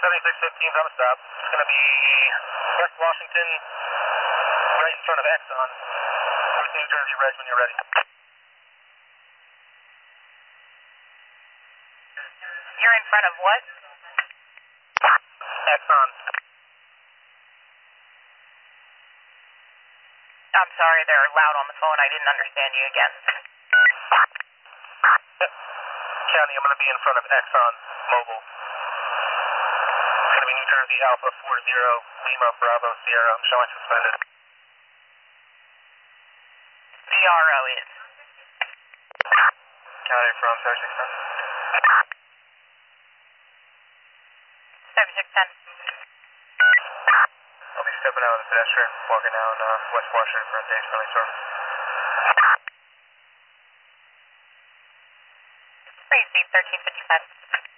7615's on a stop. It's going to be West Washington, right in front of Exxon, with New Jersey Reg when you're ready. You're in front of what? Exxon. I'm sorry, they're loud on the phone. I didn't understand you again. Yep. County, I'm going to be in front of Exxon Mobil. It's going to be New Jersey Alpha 40 Lima Bravo Sierra. I'm showing suspended. VRO is? County from 7610. 7610. I'll be stepping out of the pedestrian, walking down West Washington for Dave's Family Store. Please, 1355.